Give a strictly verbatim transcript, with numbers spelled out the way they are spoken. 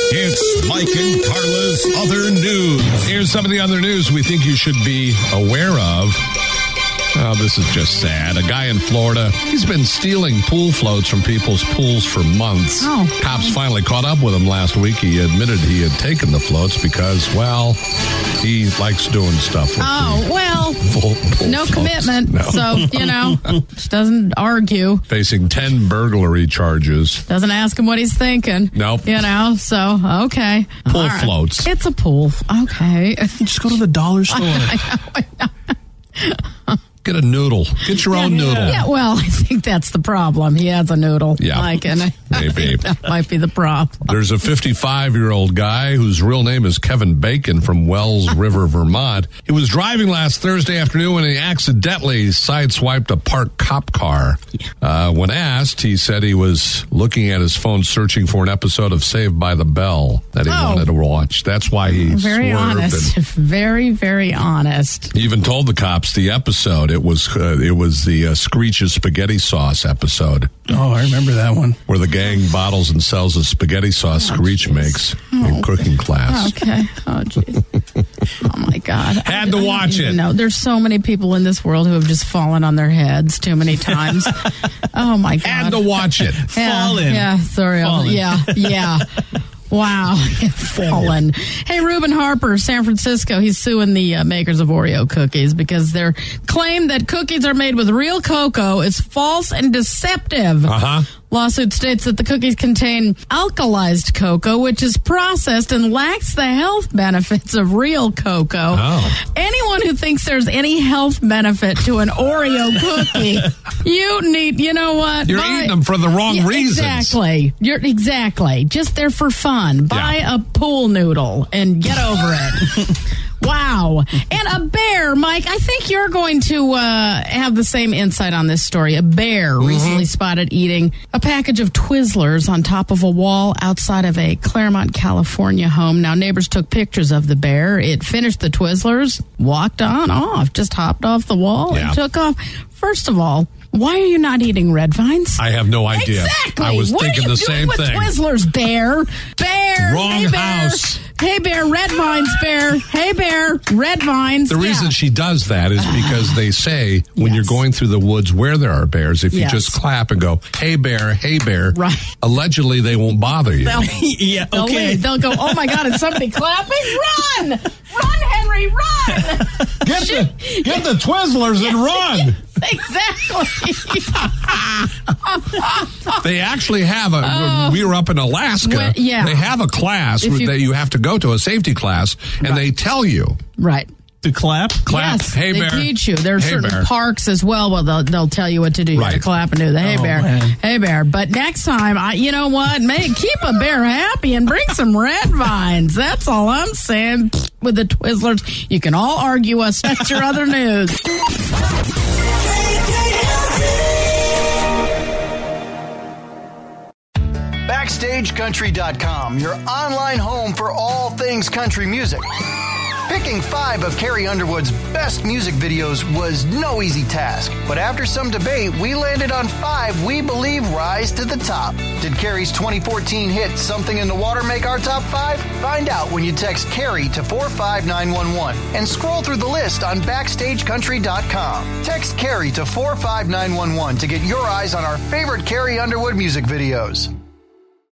It's Mike and Carla's Other News. Here's some of the other news we think you should be aware of. Oh, this is just sad. A guy in Florida, he's been stealing pool floats from people's pools for months. Oh. Cops finally caught up with him last week. He admitted he had taken the floats because, well, he likes doing stuff with Oh, the well, pool, pool no floats. commitment. No. So, you know, just doesn't argue. Facing ten burglary charges. Doesn't ask him what he's thinking. Nope. You know, so, okay. Pool All right. floats. It's a pool. Okay. Just go to the dollar store. I know, I know. Get a noodle. Get your own noodle. Yeah, well, I think that's the problem. He has a noodle. Yeah, Like, and I, maybe. that might be the problem. There's a fifty-five-year-old guy whose real name is Kevin Bacon from Wells River, Vermont. He was driving last Thursday afternoon when he accidentally sideswiped a parked cop car. Uh, when asked, he said he was looking at his phone searching for an episode of Saved by the Bell that he Oh. wanted to watch. That's why he Very swerved honest. and Very, very honest. he even told the cops the episode. It was uh, it was the uh, Screech's spaghetti sauce episode. Oh, I remember that one. Where the gang bottles and sells the spaghetti sauce Oh, Screech geez. makes Oh. in cooking class. Okay. Oh, geez. Oh, my God. Had to I don't watch even it. know. There's so many people in this world who have just fallen on their heads too many times. Oh, my God. Had to watch it. Yeah, Fallen. Yeah, sorry. Fallen. Yeah, yeah. Wow. Fallen. Hey, Reuben Harper, San Francisco, he's suing the uh, makers of Oreo cookies because their claim that cookies are made with real cocoa is false and deceptive. Uh-huh. Lawsuit states that the cookies contain alkalized cocoa, which is processed and lacks the health benefits of real cocoa. Oh. Anyone who thinks there's any health benefit to an Oreo cookie, you need, you know what? You're Buy- eating them for the wrong Yeah, reasons. Exactly. You're exactly. Just there for fun. Buy Yeah. a pool noodle and get over it. Wow. And a bear, Mike, I think you're going to uh, have the same insight on this story. A bear Mm-hmm. recently spotted eating a package of Twizzlers on top of a wall outside of a Claremont, California home. Now, neighbors took pictures of the bear. It finished the Twizzlers, walked on off, just hopped off the wall Yeah. and took off. First of all, why are you not eating red vines? I have no idea. Exactly. I was what thinking are you the doing same with thing. Twizzlers, Bear? Bear. Wrong hey, Bear. house. Hey, Bear. Red vines, Bear. Hey, Bear. Red vines. The Yeah. reason she does that is because they say when Yes. you're going through the woods where there are bears, if Yes. you just clap and go, hey, bear, hey, bear, Right. allegedly they won't bother you. They'll, Yeah, they'll okay. leave. They'll go, oh, my God, is somebody clapping? Run! Run, Henry, run! Get the, get the Twizzlers and run! Exactly. They actually have a, when we were up in Alaska, When- yeah. they have a class If you- that you have to go to, a safety class, and they tell you, Right. To clap? clap, Yes, hey, they bear. teach you. There are hey, certain bear. parks as well. Well, they'll they'll tell you what to do. You Right. gotta clap and do the hey Oh, bear, man. hey bear. But next time, I, you know what? Make keep a bear happy and bring some red vines. That's all I'm saying. With the Twizzlers, you can all argue us. That's your other news. Backstage Country dot com, your online home for all things country music. Picking five of Carrie Underwood's best music videos was no easy task, but after some debate, we landed on five we believe rise to the top. Did Carrie's twenty fourteen hit Something in the Water make our top five? Find out when you text Carrie to four five nine one one and scroll through the list on Backstage Country dot com. Text Carrie to four five nine one one to get your eyes on our favorite Carrie Underwood music videos.